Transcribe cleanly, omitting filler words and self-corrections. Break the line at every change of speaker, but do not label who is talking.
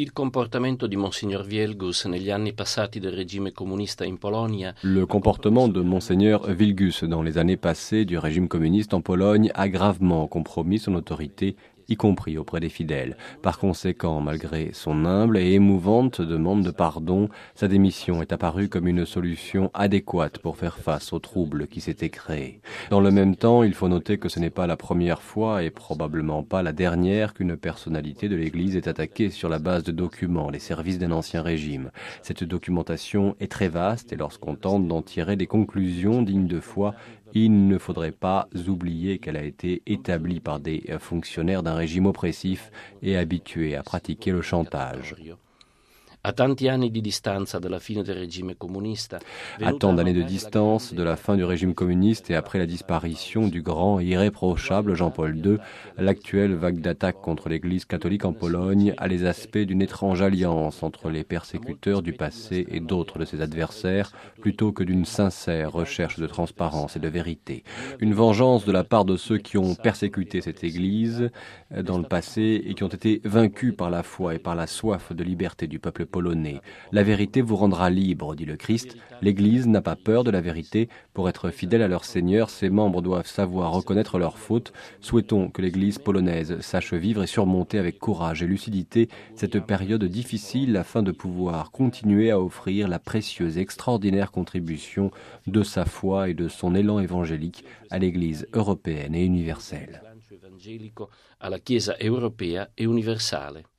Il comportamento di Monsignor Wielgus negli anni passati del regime comunista in Polonia.
Le comportement de Monseigneur Wielgus dans les années passées du régime communiste en Pologne a gravement compromis son autorité, y compris auprès des fidèles. Par conséquent, malgré son humble et émouvante demande de pardon, sa démission est apparue comme une solution adéquate pour faire face aux troubles qui s'étaient créés. Dans le même temps, il faut noter que ce n'est pas la première fois et probablement pas la dernière qu'une personnalité de l'Église est attaquée sur la base de documents, les services d'un ancien régime. Cette documentation est très vaste et lorsqu'on tente d'en tirer des conclusions dignes de foi, il ne faudrait pas oublier qu'elle a été établie par des fonctionnaires d'un régime oppressif et habitués à pratiquer le chantage.
A tanti anni di distanza dalla fine del regime comunista,
À tant d'années de distance de la fin du régime communiste et après la disparition du grand et irréprochable Jean-Paul II, l'actuelle vague d'attaques contre l'Église catholique en Pologne a les aspects d'une étrange alliance entre les persécuteurs du passé et d'autres de ses adversaires, plutôt que d'une sincère recherche de transparence et de vérité. Une vengeance de la part de ceux qui ont persécuté cette Église dans le passé et qui ont été vaincus par la foi et par la soif de liberté du peuple polonais. La vérité vous rendra libre, dit le Christ. L'Église n'a pas peur de la vérité. Pour être fidèle à leur Seigneur, ses membres doivent savoir reconnaître leurs fautes. Souhaitons que l'Église polonaise sache vivre et surmonter avec courage et lucidité cette période difficile afin de pouvoir continuer à offrir la précieuse et extraordinaire contribution de sa foi et de son élan évangélique à l'Église européenne et universelle.
Evangelico alla Chiesa europea e universale.